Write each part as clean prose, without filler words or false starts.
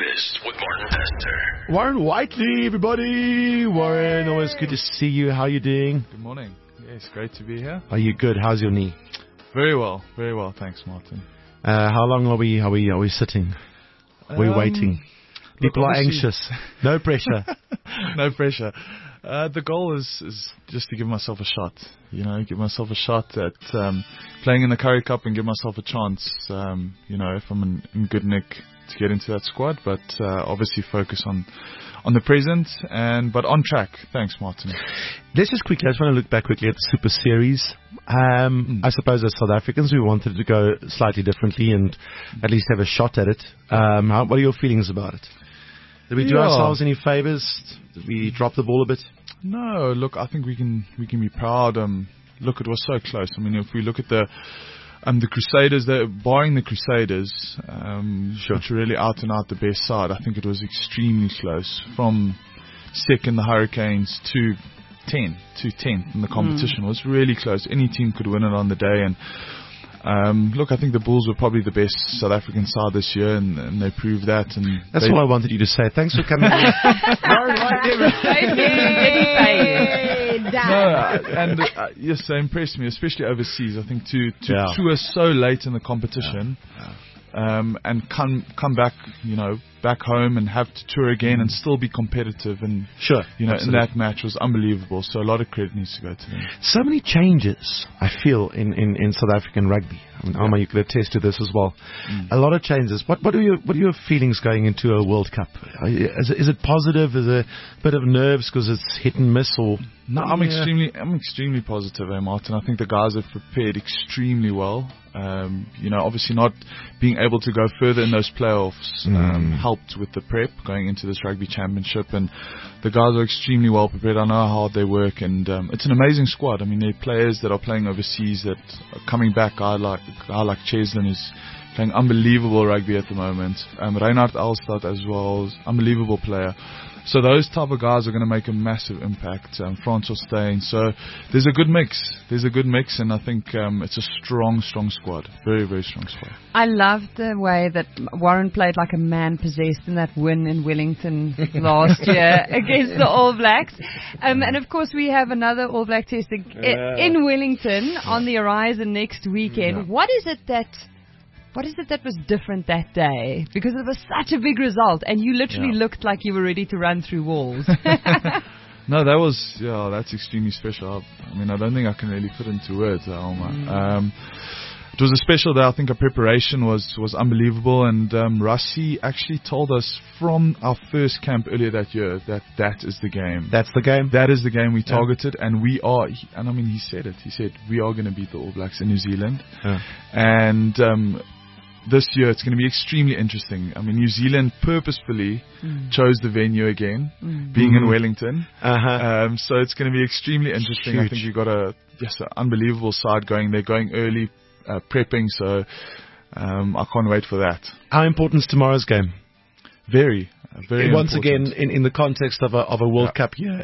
Breakfast with Martin Pastor. Warren Whiteley, everybody. Warren, always good to see you. How are you doing? Good morning. Yes, great to be here. Are you good? How's your knee? Very well. Thanks, Martin. How long are we sitting? We're waiting. People are anxious. No pressure. No pressure. The goal is just to give myself a shot. Give myself a shot at playing in the Currie Cup and give myself a chance. If I'm in good nick to get into that squad, but obviously focus on the present but on track. Thanks, Martin. Let's just quickly. I just want to look back quickly at the Super Series. I suppose as South Africans, we wanted to go slightly differently and at least have a shot at it. What are your feelings about it? Did we do ourselves any favours? Did we drop the ball a bit? No, look, I think we can be proud. Look, it was so close. I mean, if we look at the Crusaders, barring the Crusaders, which are really out and out the best side, I think it was extremely close. From second, the Hurricanes, to 10th in the competition. It was really close. Any team could win it on the day. And look, I think the Bulls were probably the best South African side this year, and they proved that. And that's all I wanted you to say. Thanks for coming. Yes, they impressed me, especially overseas. I think to tour so late in the competition, and come back, back home and have to tour again and still be competitive, and in that match was unbelievable. So a lot of credit needs to go to them. So many changes, I feel, in South African rugby. I mean, Alma, you could attest to this as well. A lot of changes. What are your feelings going into a World Cup? Is it positive? Is it a bit of nerves because it's hit and miss, or? No, I'm extremely positive, Martin. I think the guys have prepared extremely well. Obviously not being able to go further in those playoffs helped with the prep going into this rugby championship, and the guys are extremely well prepared. I know how hard they work, and it's an amazing squad. I mean, there are players that are playing overseas that are coming back. A guy like Cheslin is playing unbelievable rugby at the moment. Reinhard Alstad as well, unbelievable player. So those type of guys are going to make a massive impact. Francois Steyn. So there's a good mix, and I think it's a strong squad. Very, very strong squad. I loved the way that Warren played like a man possessed in that win in Wellington last year against the All Blacks. And of course we have another All Black test in Wellington on the horizon next weekend. What is it that was different that day? Because it was such a big result, and you literally looked like you were ready to run through walls. No, that's extremely special. I mean, I don't think I can really put into words, Alma. It was a special day. I think our preparation was unbelievable, and Rassie actually told us from our first camp earlier that year that is the game. That's the game? That is the game we targeted, and we are, and I mean, he said it. He said, we are going to beat the All Blacks in New Zealand. And this year it's going to be extremely interesting. I mean, New Zealand purposefully chose the venue again, being in Wellington. So it's going to be extremely interesting. Huge. I think you've got an unbelievable side going. They're going early, prepping, so I can't wait for that. How important is tomorrow's game? Very once important. Again, in the context of a World Cup here,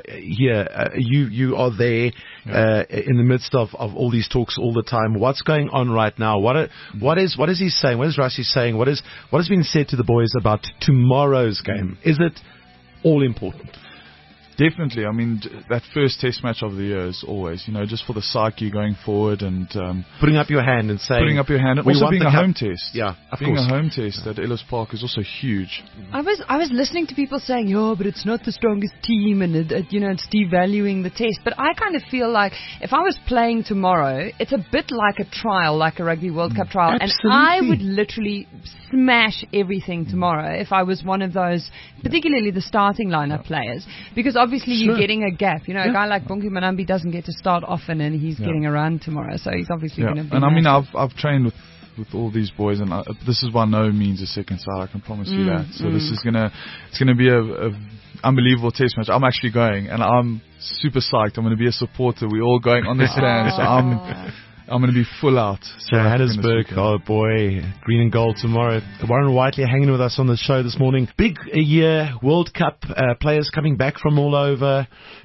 you are there in the midst of all these talks all the time. What's going on right now? What is he saying? What is Rassie saying? What has been said to the boys about tomorrow's game? Is it all important? Definitely. I mean, that first test match of the year is always, just for the psyche going forward, and putting up your hand and saying, and also being a home test. Yeah, of being course. a home test at Ellis Park is also huge. I was listening to people saying, but it's not the strongest team, and it's devaluing the test. But I kind of feel like if I was playing tomorrow, it's a bit like a trial, like a Rugby World Cup trial, Absolutely. and I would literally smash everything tomorrow if I was one of those, particularly the starting lineup players, because obviously you're getting a gap. A guy like Bongi Manambi doesn't get to start often, and he's getting a run tomorrow, so he's obviously going to be. And I mean, I've trained with all these boys, and this is by no means a second side. I can promise you that. So this is it's gonna be a unbelievable test match. I'm actually going, and I'm super psyched. I'm going to be a supporter. We're all going on the stand, so I'm going to be full out. Johannesburg, oh boy, green and gold tomorrow. Warren Whiteley hanging with us on the show this morning. Big year, World Cup, players coming back from all over.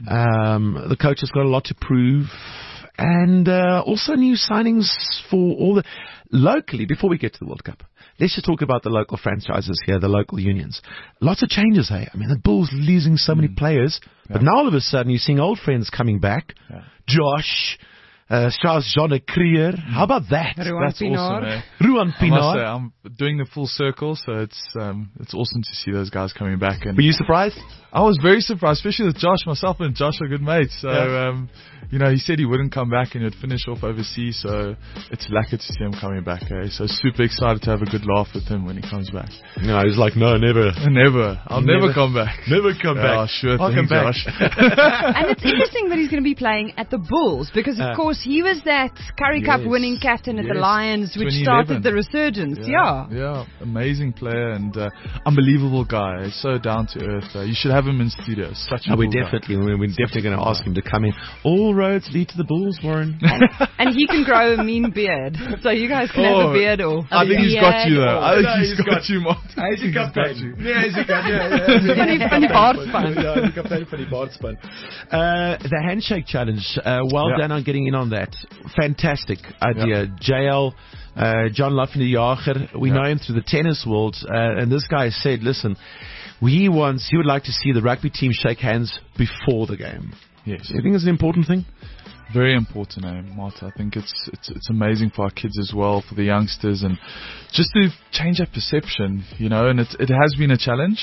The coach has got a lot to prove. And also new signings for all the... Locally, before we get to the World Cup, let's just talk about the local franchises here, the local unions. Lots of changes, hey? I mean, the Bulls losing so many players, but now all of a sudden you're seeing old friends coming back. Yeah. Josh, Strauss-John Krier. How about that? That's awesome, eh? Ruan Pinar. I must say, I'm doing the full circle, so it's awesome to see those guys coming back. And were you surprised? I was very surprised, especially with Josh. Myself and Josh are good mates. So, he said he wouldn't come back and he'd finish off overseas. So it's lucky to see him coming back. Eh? So super excited to have a good laugh with him when he comes back. No, he's like, no, never. I'll never come back. Never come back. Oh, sure. I'll come back. Josh. And it's interesting that he's going to be playing at the Bulls because, of course, he was that Currie Cup winning captain at the Lions, which started the resurgence. Yeah, amazing player and unbelievable guy. So down to earth. You should have him in studio. Such a we're cool definitely going to ask him to come in. All roads lead to the Bulls, Warren. And he can grow a mean beard, so you guys can have a beard off. I think he's got you though. I think he's got you, Martin. Hy's die kaptein. Nee, hy's die Van die baardspan. Ja, die kaptein van die baardspan. The handshake challenge. Well done on getting in on that. Fantastic idea. JL, John Laffenjager, we know him through the tennis world, and this guy said, listen, he would like to see the rugby team shake hands before the game. Yes. Do you think it's an important thing? Very important, Marta. I think it's amazing for our kids as well, for the youngsters, and just to change that perception, and it has been a challenge.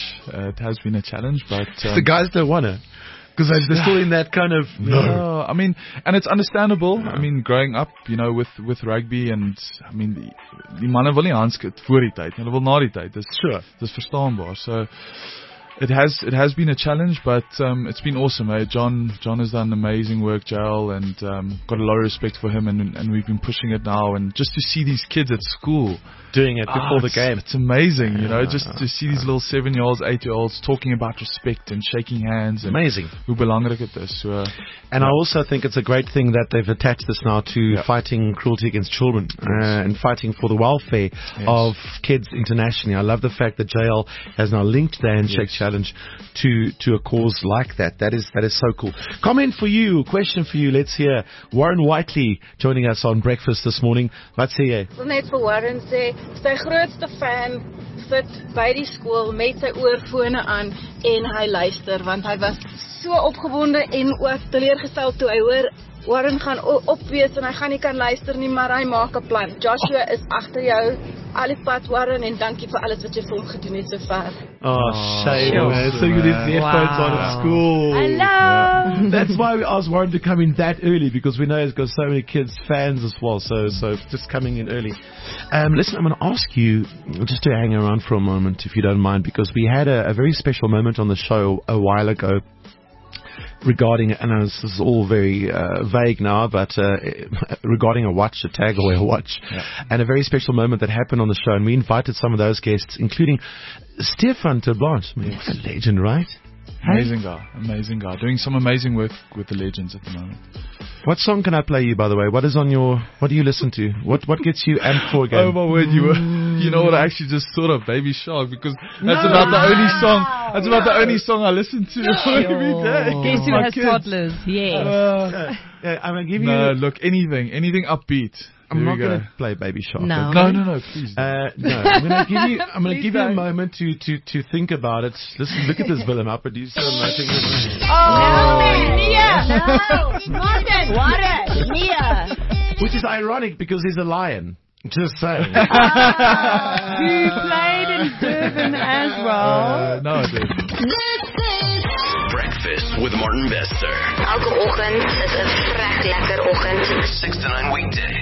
But the guys don't want to. Because they're still in that kind of... No. I mean, and it's understandable. I mean, growing up, with rugby and, I mean, die manne wil nie handskit voor die tyd. Hulle wil na die tyd. Dis verstaanbaar. So, it has been a challenge, but it's been awesome. John has done amazing work, JL, and got a lot of respect for him, and we've been pushing it now. And just to see these kids at school doing it before the game, it's amazing. Just to see these little 7-year-olds, 8-year-olds talking about respect and shaking hands. And amazing. Hoe belangrik it is. So, and I also think it's a great thing that they've attached this now to fighting cruelty against children and fighting for the welfare of kids internationally. I love the fact that JL has now linked the handshake challenge to a cause like that. That is so cool. Comment for you, question for you. Let's hear Warren Whiteley joining us on Breakfast this morning. Let's hear. Ek wil net vir Warren sê, sy grootste fan sit by die skool met sy oorfone aan en hy luister want hy was so opgewonde en ook teleurgestel toe hy hoor Warren gaan opwees en hy gaan nie kan luister nie, maar hy maak 'n plan. Joshua is agter jou, al die pad Warren, en dankie vir alles wat jy vir hom gedoen het sover. Shame, man. So you did the headphones on at school. Hello. That's why we asked Warren to come in that early, because we know he's got so many kids, fans as well. So just coming in early. Listen, I'm going to ask you just to hang around for a moment, if you don't mind, because we had a very special moment on the show a while ago. Regarding, and this is all very vague now, but regarding a watch, a tag or a watch, and a very special moment that happened on the show, and we invited some of those guests, including Stefan Terblanche. I mean, what a legend, right? Amazing guy, doing some amazing work with the legends at the moment. What song can I play you, by the way? What do you listen to? What gets you amped for again? Oh my word, you know what, I actually just thought of Baby Shark, because that's about the only song I listen to every day. Guess who has toddlers? Yes. I'm going to give you... No, look, anything upbeat. I'm not going to play Baby Shark. No, please. No, I'm going to give you a moment to think about it. Listen, look at this Willem, our producer. Which is ironic because he's a lion. Just saying. Who played in Durban as well. No, I didn't. Breakfast with Martin Bester. Elke oggend is 'n vrek lekker oggend. 6 to 9 weekdays.